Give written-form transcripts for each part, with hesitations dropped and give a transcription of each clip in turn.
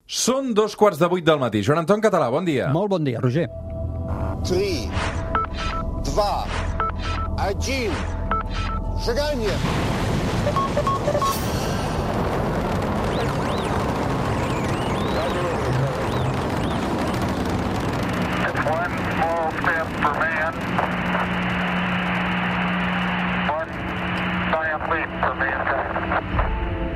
Són 2:15 del matí. Joan Anton Català, bon dia. Molt bon dia, Roger. 3, 2, 1, шагание! It's one small step for man, one giant leap for mankind.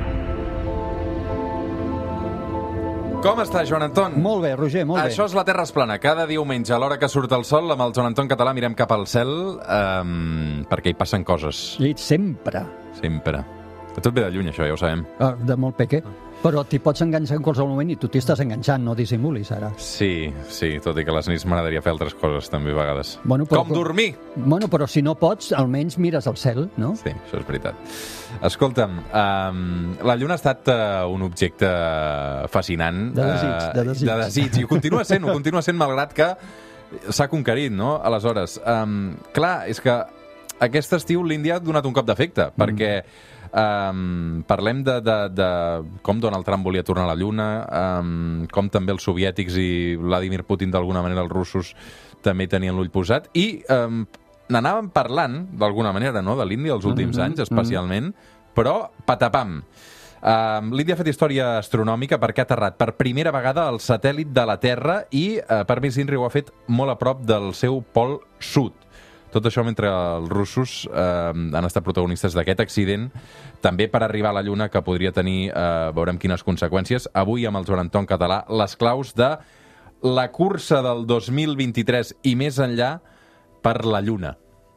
Com està, Joan Anton? Molt bé, Roger, molt bé. Això és la Terra es plana. Cada diumenge, a l'hora que surt el sol, amb el Joan Anton Català mirem cap al cel perquè hi passen coses. I sempre. Sempre. Tot ve de lluny, això, ja ho sabem. De molt peque. Però t'hi pots enganxar en qualsevol moment i tu t'hi estàs enganxant, no dissimulis ara. Sí, tot i que a les nits m'agradaria fer altres coses també a vegades. Bueno, però, com dormir! Bueno, però si no pots, almenys mires al cel, no? Sí, això és veritat. Escolta'm, la Lluna ha estat un objecte fascinant. De desig. I ho continua sent, malgrat que s'ha conquerit, no? Aleshores, clar, és que aquest estiu l'Índia ha donat un cop d'efecte, perquè parlem de com Donald Trump volia tornar a la Lluna, com també els soviètics i Vladimir Putin, d'alguna manera, els russos també tenien l'ull posat, i n'anàvem parlant, d'alguna manera, no?, de l'Índia els últims anys, especialment, però patapam. L'Índia ha fet història astronòmica perquè ha aterrat per primera vegada el satèl·lit de la Terra i, per més INRI, ho ha fet molt a prop del seu pol sud. Tot això mentre els russos han estat protagonistes d'aquest accident, també per arribar a la Lluna, que podria tenir, veurem quines conseqüències. Avui, amb el Joan Anton Català, les claus de la cursa del 2023 i més enllà per la Lluna.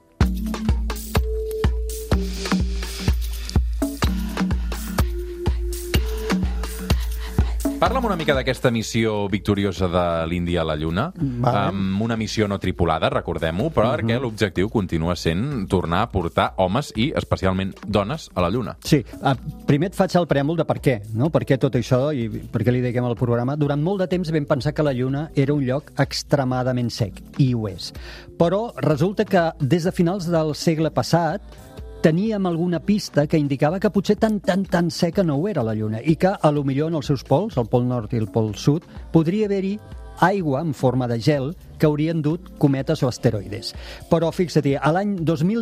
Parla'm una mica d'aquesta missió victoriosa de l'Índia a la Lluna, amb una missió no tripulada, recordem-ho, però perquè l'objectiu continua sent tornar a portar homes i, especialment, dones a la Lluna. Sí, primer et faig el preàmbul de per què, no? Per què tot això i per què li dediquem al programa. Durant molt de temps vam pensar que la Lluna era un lloc extremadament sec, i ho és. Però resulta que des de finals del segle passat teníem alguna pista que indicava que potser tan seca no ho era la Lluna i que, a lo millor, en els seus pols, el pol nord i el pol sud, podria haver-hi aigua en forma de gel que haurien dut cometes o asteroides. Però, fixa't, a l'any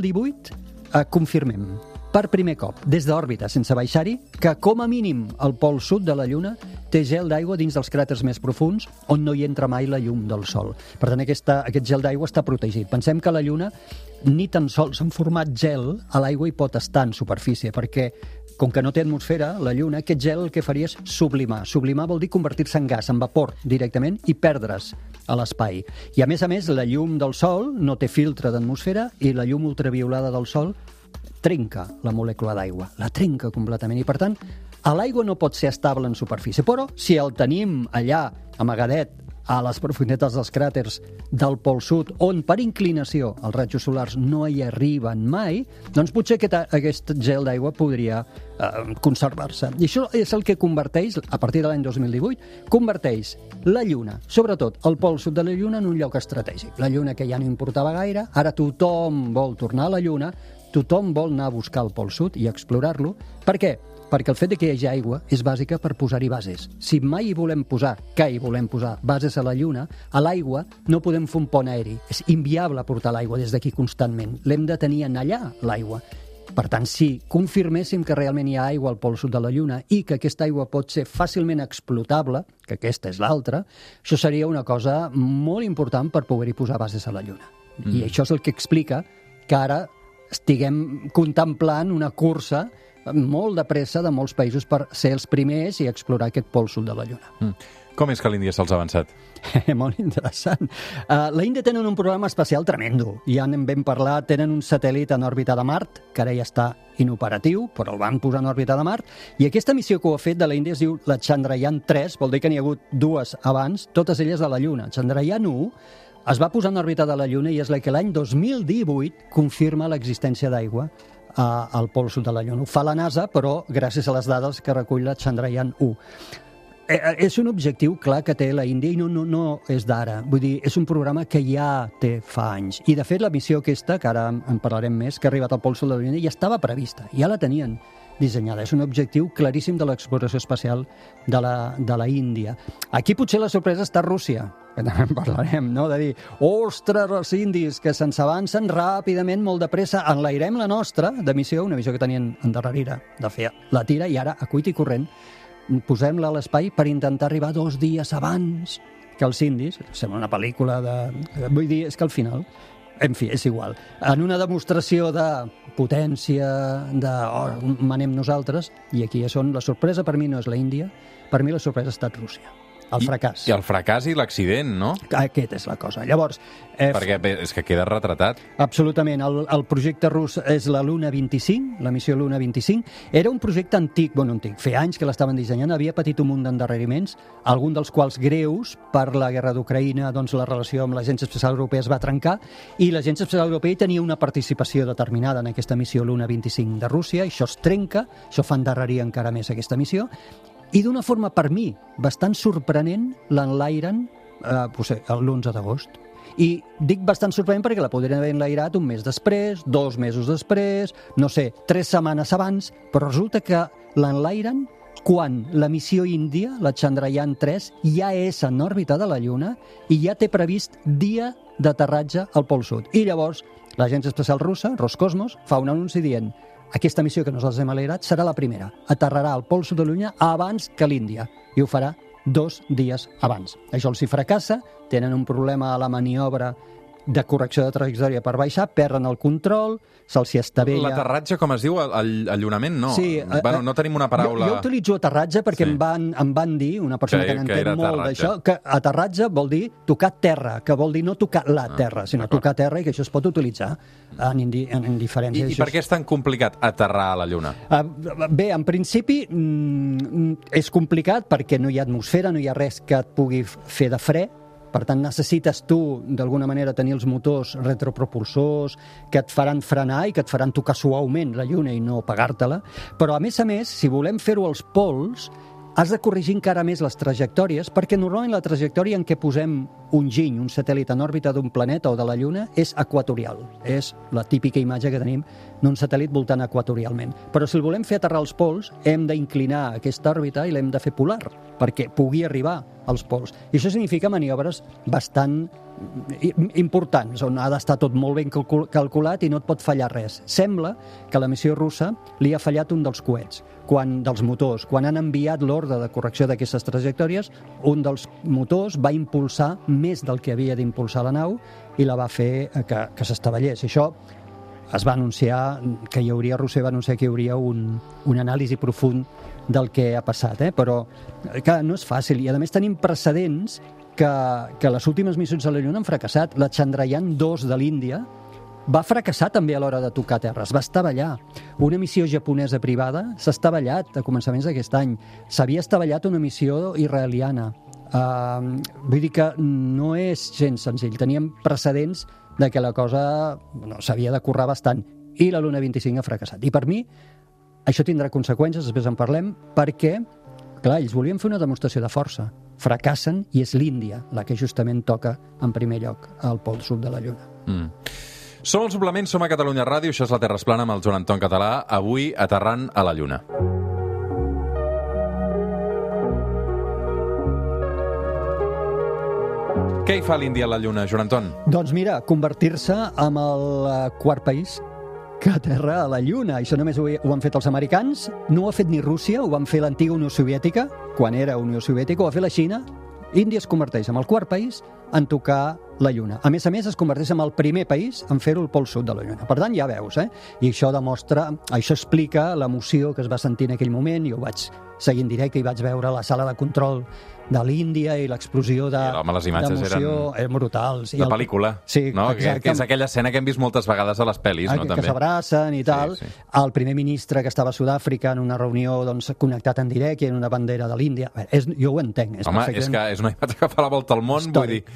2018 confirmem, per primer cop, des d'òrbita, sense baixar-hi, que com a mínim el pol sud de la Lluna té gel d'aigua dins dels cràters més profuns on no hi entra mai la llum del Sol. Per tant, aquest gel d'aigua està protegit. Pensem que la Lluna ni tan sols en format gel a l'aigua hi pot estar en superfície, perquè com que no té atmosfera, la Lluna, aquest gel el que faria és sublimar. Sublimar vol dir convertir-se en gas, en vapor, directament, i perdre's a l'espai. I a més, la llum del Sol no té filtre d'atmosfera i la llum ultraviolada del Sol trenca la molècula d'aigua, la trenca completament. I, per tant, l'aigua no pot ser estable en superfície. Però, si el tenim allà, amagadet, a les profunditats dels cràters del pol sud, on per inclinació els rajos solars no hi arriben mai, doncs potser aquest gel d'aigua podria conservar-se. I això és el que converteix, a partir de l'any 2018, converteix la Lluna, sobretot el pol sud de la Lluna, en un lloc estratègic. La Lluna, que ja no importava gaire, ara tothom vol tornar a la Lluna, tothom vol anar a buscar el pol sud i explorar-lo. Per què? Perquè el fet de que hi hagi aigua és bàsica per posar-hi bases. Si mai hi volem posar bases a la Lluna, a l'aigua no podem fer un pont aeri. És inviable portar l'aigua des d'aquí constantment. L'hem de tenir en allà, l'aigua. Per tant, si confirméssim que realment hi ha aigua al pol sud de la Lluna i que aquesta aigua pot ser fàcilment explotable, que aquesta és l'altra, això seria una cosa molt important per poder-hi posar bases a la Lluna. I això és el que explica que ara estiguem contemplant una cursa molt de pressa de molts països per ser els primers i explorar aquest pol sud de la Lluna. Com és que l'Índia se'ls ha avançat? Molt interessant. La Índia tenen un programa espacial tremendo. Ja en vam parlar, tenen un satèl·lit en òrbita de Mart, que ara ja està inoperatiu, però el van posar en òrbita de Mart, i aquesta missió que ho ha fet de la Índia es diu la Chandrayaan 3, vol dir que n'hi ha hagut dues abans, totes elles a la Lluna. Chandrayaan 1 es va posar en òrbita de la Lluna i és la que l'any 2018 confirma l'existència d'aigua al pol sud de la Lluna. Ho fa la NASA, però gràcies a les dades que recull la Chandrayaan 1. És un objectiu clar que té la Índia i no és d'ara. Vull dir, és un programa que ja té fa anys. I, de fet, la missió aquesta, que ara en parlarem més, que ha arribat al Pol Sud de la Lluna, ja estava prevista, ja la tenien dissenyada. És un objectiu claríssim de l'exploració espacial de la Índia. Aquí potser la sorpresa està a Rússia, que també en parlarem, no? De dir, ostres, els indis, que se'ns avancen ràpidament, molt de pressa, enlairem la nostra de missió, una missió que tenien endarrerida de fer la tira, i ara, a cuita i corrent, posem-la a l'espai per intentar arribar 2 dies abans que els indis. Sembla una pel·lícula de... Vull dir, és que al final... En fi, és igual. En una demostració de potència, manem nosaltres, i aquí és on la sorpresa per mi no és la Índia, per mi la sorpresa ha estat Rússia. El fracàs. I el fracàs i l'accident, no? Aquesta és la cosa. Llavors... Perquè és que queda retratat. Absolutament. El projecte rus és la Luna 25, la missió Luna 25. Era un projecte antic, feia anys que l'estaven dissenyant, havia patit un munt d'endarreriments, algun dels quals greus per la guerra d'Ucraïna, doncs la relació amb l'Agència Espacial Europea es va trencar, i l'Agència Espacial Europea tenia una participació determinada en aquesta missió Luna 25 de Rússia, i això es trenca, això fa endarrerir encara més aquesta missió, i d'una forma, per mi, bastant sorprenent, l'enlairen l'11 d'agost. I dic bastant sorprenent perquè la podrien haver enlairat un mes després, 2 mesos després, no sé, 3 setmanes abans, però resulta que l'enlairen quan la missió índia, la Chandrayaan 3, ja és en òrbita de la Lluna i ja té previst dia d'aterratge al Pol Sud. I llavors l'Agència Espacial Russa, Roscosmos, fa un anunci dient: aquesta missió que nosaltres hem alegrat serà la primera. Aterrarà al Pol Sud de la Lluna abans que l'Índia, i ho farà 2 dies abans. Això els hi fracassa, tenen un problema a la maniobra de correcció de trajectòria per baixar, perden el control, se'ls hi estavella... L'aterratge, com es diu, allunament, no? Sí, no tenim una paraula... Jo utilitzo aterratge perquè em van dir, una persona que n'entén molt d'això, que aterratge vol dir tocar terra, que vol dir no tocar la terra, sinó tocar terra, i que això es pot utilitzar en diferents... I per què és tan complicat aterrar a la Lluna? Bé, en principi és complicat perquè no hi ha atmosfera, no hi ha res que et pugui fer de fre. Per tant, necessites tu, d'alguna manera, tenir els motors retropropulsors que et faran frenar i que et faran tocar suaument la Lluna i no pagar-te-la. Però, a més, si volem fer-ho als pols, has de corregir encara més les trajectòries, perquè normalment la trajectòria en què posem un giny, un satèl·lit en òrbita d'un planeta o de la Lluna, és equatorial. És la típica imatge que tenim d'un satèl·lit voltant equatorialment. Però si el volem fer aterrar als pols, hem d'inclinar aquesta òrbita i l'hem de fer polar, perquè pugui arribar als pols. I això significa maniobres bastant importants, on ha d'estar tot molt ben calculat i no et pot fallar res. Sembla que la missió russa li ha fallat un dels coets, dels motors. Quan han enviat l'ordre de correcció d'aquestes trajectòries, un dels motors va impulsar més del que havia d'impulsar la nau i la va fer que s'estavellés. I això es va anunciar que Rússia va anunciar que hi hauria un anàlisi profund del que ha passat, però que no és fàcil, i a més tenim precedents que les últimes missions a la Lluna han fracassat. La Chandrayaan 2 de l'Índia va fracassar també a l'hora de tocar terra, es va estavellar. Una missió japonesa privada s'ha estavellat a començaments d'aquest any. S'havia estavellat una missió israeliana. Vull dir que no és gens senzill. Teníem precedents de que la cosa s'havia de currar bastant. I la Luna 25 ha fracassat. I per mi això tindrà conseqüències, després en parlem, perquè, clar, ells volien fer una demostració de força. Fracassen i és l'Índia la que justament toca en primer lloc al Pol Sud de la Lluna. Som al Suplement, som a Catalunya Ràdio, això és la Terra es plana amb el Joan Anton Català, avui aterrant a la Lluna. Què hi fa l'Índia a la Lluna, Joan Anton? Doncs mira, convertir-se en el quart país que aterra a la Lluna. Això només ho han fet els americans, no ho ha fet ni Rússia, ho van fer l'antiga Unió Soviètica, quan era Unió Soviètica, ho va fer la Xina. Índia es converteix en el quart país en tocar la Lluna. A més, es converteix en el primer país en fer-ho al Pol Sud de la Lluna. Per tant, ja veus, I això explica l'emoció que es va sentir en aquell moment. Jo ho vaig seguir en directe i vaig veure la sala de control de l'Índia i l'explosió d'emoció. Les imatges eren brutals. De pel·lícula, sí, no? Que és aquella escena que hem vist moltes vegades a les pel·lis, no? Que s'abracen i tal. Sí. El primer ministre que estava a Sud-àfrica en una reunió connectat en directe i en una bandera de l'Índia. Jo ho entenc. Home, és que és una imatge que fa la volta al món, vull dir...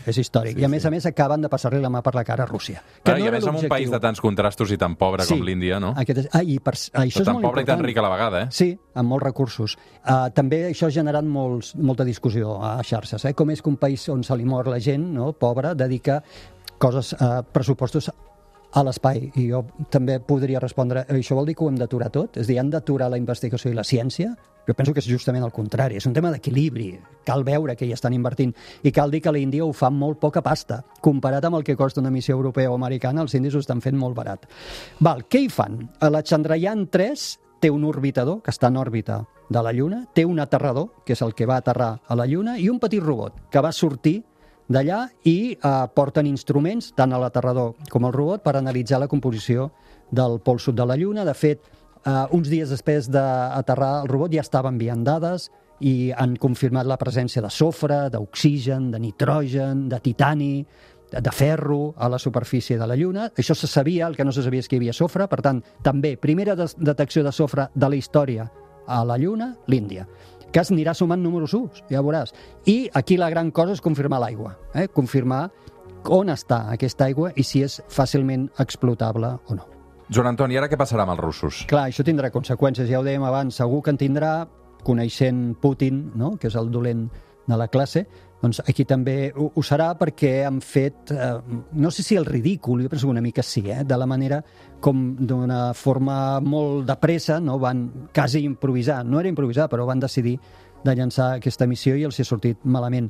és històric. Sí, I a més, acaben de passar-li la mà per la cara a Rússia. Que I a més, en un país de tants contrastos i tan pobre com l'Índia, no? Això és tan molt pobre i tan ric a la vegada, eh? Sí, amb molts recursos. També això ha generat molta discussió a xarxes. Com és que un país on se li mor la gent, no, pobra, dedica pressupostos a l'espai? I jo també podria respondre, això vol dir que ho hem d'aturar tot? És a dir, han d'aturar la investigació i la ciència? Jo penso que és justament el contrari, és un tema d'equilibri. Cal veure que hi estan invertint i cal dir que l'Índia ho fa amb molt poca pasta. Comparat amb el que costa una missió europea o americana, els indis ho estan fent molt barat. Què hi fan? La Chandrayaan 3 té un orbitador que està en òrbita de la Lluna, té un aterrador, que és el que va aterrar a la Lluna, i un petit robot que va sortir d'allà i porten instruments, tant a l'aterrador com al robot, per analitzar la composició del pol sud de la Lluna. De fet, uns dies després d'aterrar el robot ja estava enviant dades i han confirmat la presència de sofre, d'oxigen, de nitrogen, de titani, de ferro a la superfície de la Lluna. Això se sabia, el que no se sabia és que hi havia sofre, per tant, també, primera detecció de sofre de la història a la Lluna, l'Índia, que es anirà sumant números 1, ja veuràs. I aquí la gran cosa és confirmar l'aigua, confirmar on està aquesta aigua i si és fàcilment explotable o no. Joan Antoni, ara què passarà amb els russos? Clar, això tindrà conseqüències, ja ho dèiem abans, segur que en tindrà, coneixent Putin, no?, que és el dolent de la classe, doncs aquí també ho serà perquè han fet, no sé si el ridícul, jo penso una mica sí, de la manera com d'una forma molt de pressa, no, van quasi improvisar, no era improvisar, però van decidir de llançar aquesta missió i els hi ha sortit malament.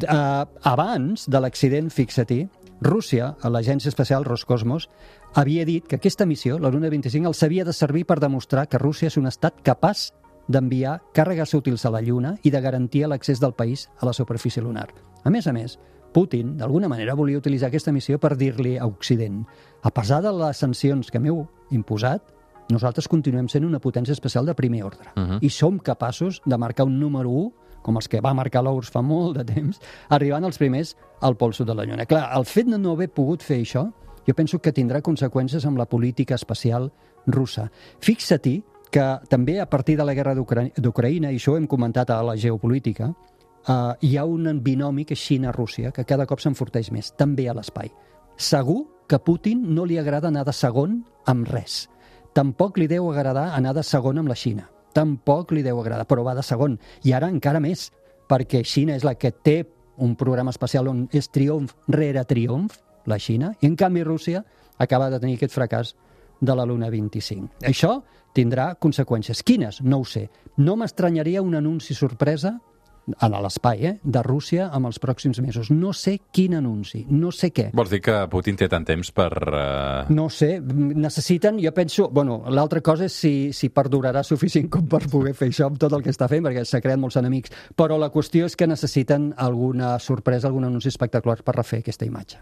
Abans de l'accident, fixa-t'hi, Rússia, a l'agència espacial Roscosmos, havia dit que aquesta missió, la Luna 25, els havia de servir per demostrar que Rússia és un estat capaç d'enviar càrregues útils a la Lluna i de garantir l'accés del país a la superfície lunar. A més, Putin, d'alguna manera, volia utilitzar aquesta missió per dir-li a Occident: a pesar de les sancions que m'heu imposat, nosaltres continuem sent una potència espacial de primer ordre. I som capaços de marcar un número 1, com els que va marcar l'URSS fa molt de temps, arribant els primers al pol sud de la Lluna. Clar, el fet de no haver pogut fer això, jo penso que tindrà conseqüències amb la política espacial russa. Fixa-t'hi que també a partir de la guerra d'Ucraïna, i això ho hem comentat a la geopolítica, hi ha un binomi que és Xina-Rússia, que cada cop s'enforteix més, també a l'espai. Segur que a Putin no li agrada anar de segon amb res. Tampoc li deu agradar anar de segon amb la Xina. Tampoc li deu agradar, però va de segon. I ara encara més, perquè Xina és la que té un programa espacial on és triomf rere triomf, la Xina, i en canvi Rússia acaba de tenir aquest fracàs de la Luna 25. Això tindrà conseqüències. Quines? No ho sé. No m'estranyaria un anunci sorpresa a l'espai, de Rússia en els pròxims mesos. No sé quin anunci, no sé què. Vols dir que Putin té tant temps per... No sé, necessiten, jo penso... Bueno, l'altra cosa és si perdurarà suficient com per poder fer això amb tot el que està fent, perquè s'ha creat molts enemics, però la qüestió és que necessiten alguna sorpresa, algun anunci espectacular per refer aquesta imatge.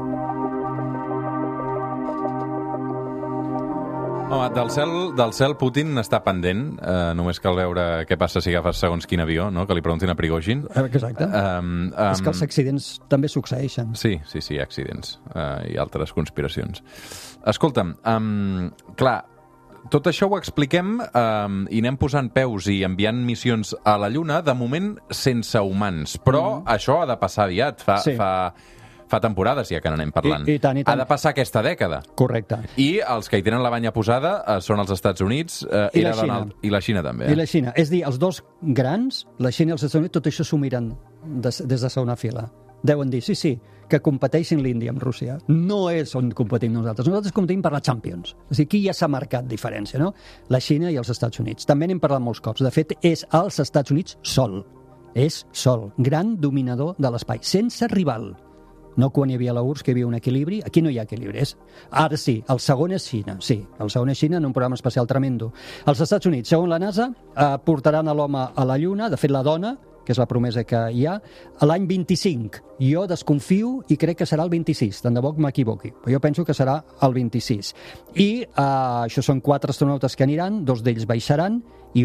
Home, del cel Putin està pendent, només cal veure què passa si agafes segons quin avió, no? Que li preguntin a Prigozhin. Exacte. És que els accidents també succeeixen. Sí, hi ha accidents i altres conspiracions. Escolta'm, clar, tot això ho expliquem i anem posant peus i enviant missions a la Lluna, de moment sense humans, però això ha de passar aviat, fa temporades ja que n'anem parlant. I tant. Ha de passar aquesta dècada. Correcte. I els que hi tenen la banya posada són els Estats Units i la Xina. I la Xina també. I la Xina. És dir, els dos grans, la Xina i els Estats Units, tot això s'ho miren des de segona fila. Deuen dir, sí, que competeixin l'Índia amb Rússia. No és on competim nosaltres. Nosaltres competim per la Champions. És dir, aquí ja s'ha marcat diferència, no? La Xina i els Estats Units. També n'hem parlat molts cops. De fet, és els Estats Units sol. És sol. Gran dominador de l'espai. Sense rival. No quan hi havia la URSS, que hi havia un equilibri. Aquí no hi ha equilibri. Ara sí, el segon és Xina. Sí, el segon és Xina en un programa espacial tremendo. Els Estats Units, segons la NASA, portaran a l'home a la Lluna, de fet la dona, que és la promesa que hi ha, a l'any 25. Jo desconfio i crec que serà el 26. Tant de bo que m'equivoqui. Però jo penso que serà el 26. I això són 4 astronautes que aniran, 2 d'ells baixaran i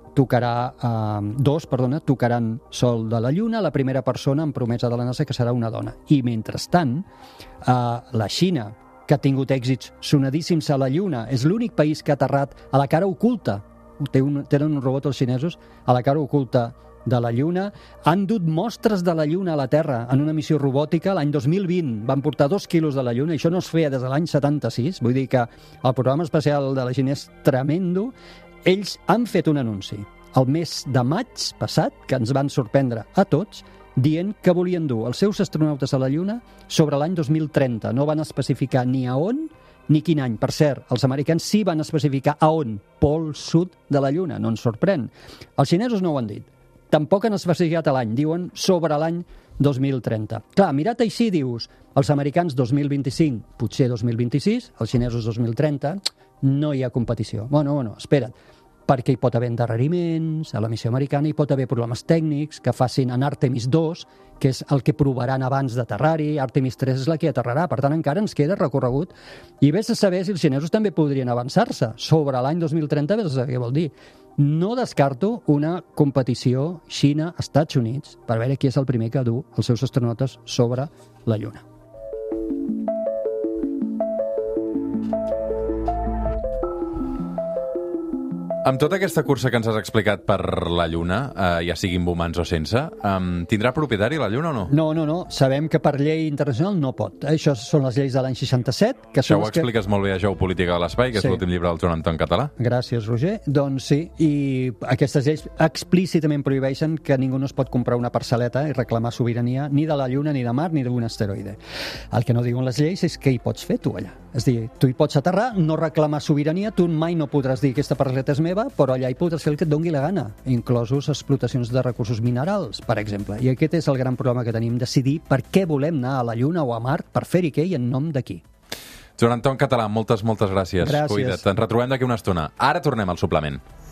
tocaran sol de la Lluna, la primera persona en promesa de la NASA que serà una dona. I mentrestant, la Xina, que ha tingut èxits sonadíssims a la Lluna, és l'únic país que ha aterrat a la cara oculta. Tenen un robot els xinesos a la cara oculta de la Lluna. Han dut mostres de la Lluna a la Terra en una missió robòtica. L'any 2020 van portar 2 quilos de la Lluna, i això no es feia des de l'any 76. Vull dir que el programa especial de la Xina és tremendo. Ells han fet un anunci el mes de maig passat, que ens van sorprendre a tots, dient que volien dur els seus astronautes a la Lluna sobre l'any 2030. No van especificar ni a on ni quin any. Per cert, els americans sí van especificar a on. Pol sud de la Lluna, no ens sorprèn. Els xinesos no ho han dit. Tampoc han especificat l'any, diuen sobre l'any 2030. Clar, mirat així dius, els americans 2025, potser 2026, els xinesos 2030, no hi ha competició. Bueno, espera't, perquè hi pot haver endarreriments, a la missió americana hi pot haver problemes tècnics que facin en Artemis 2, que és el que provaran abans d'aterrar-hi, Artemis 3 és la que aterrarà, per tant encara ens queda recorregut, i vés a saber si els xinesos també podrien avançar-se sobre l'any 2030, vés a saber què vol dir. No descarto una competició Xina-Estats Units per veure qui és el primer que du els seus astronautes sobre la Lluna. Amb tota aquesta cursa que ens has explicat per la Lluna, ja siguin humans o sense, tindrà propietari la Lluna o no? No. Sabem que per llei internacional no pot. Això són les lleis de l'any 67. Que Això ho expliques molt bé a Geopolítica de l'Espai, que és l'últim llibre del Joan Anton Català. Gràcies, Roger. Doncs sí, i aquestes lleis explícitament prohibeixen que ningú no es pot comprar una parcel·leta i reclamar sobirania ni de la Lluna, ni de Mar, ni d'un asteroide. El que no diuen les lleis és què hi pots fer tu allà. És a dir, tu hi pots aterrar, no reclamar sobirania, tu mai no podràs dir aquesta parcel·leta és meva, però allà hi podràs fer el que et doni la gana, inclosos explotacions de recursos minerals, per exemple. I aquest és el gran problema que tenim, decidir per què volem anar a la Lluna o a Mart, per fer-hi què i en nom de qui. Joan Anton Català, moltes gràcies. Gràcies. Cuida't. Ens retrobem d'aquí una estona. Ara tornem al suplement.